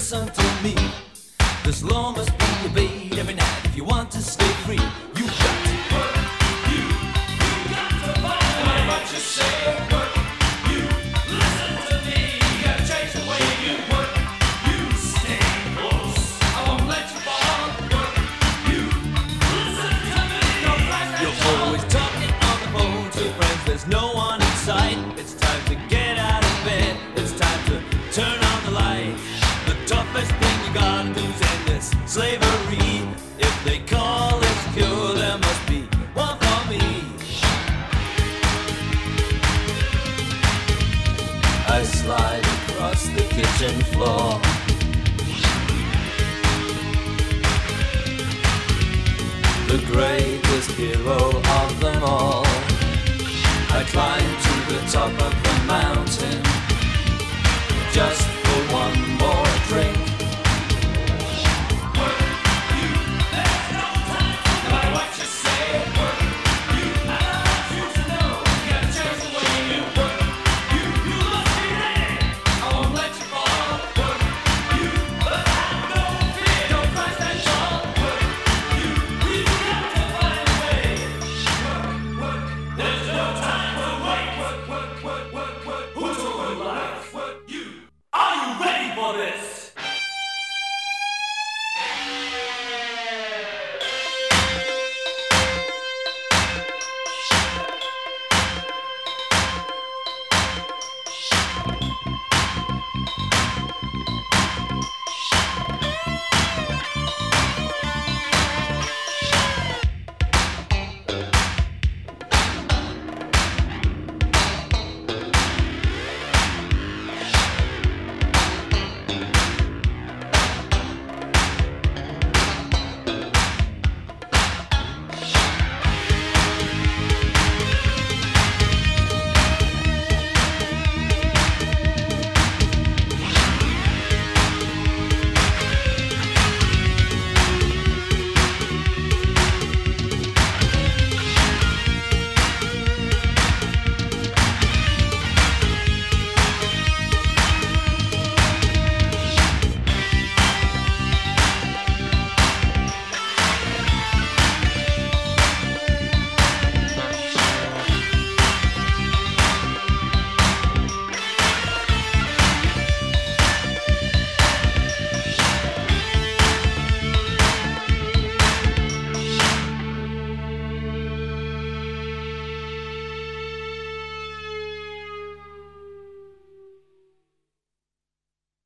listen to me. This law must be obeyed every night if you want to stay free. You got to work. You got to fight. No matter what you say, work. You listen to me. You gotta change the way you work. You stay close. I won't let you fall. Work. You listen to me. Don't like that. You're always talking on the phone to friends. There's no one in sight. It's time to get out of bed. It's time to turn on the light. The toughest thing you gotta do is end this slavery. If they call it cure, there must be one for me. I slide across the kitchen floor. The greatest hero of them all. I climb to the top of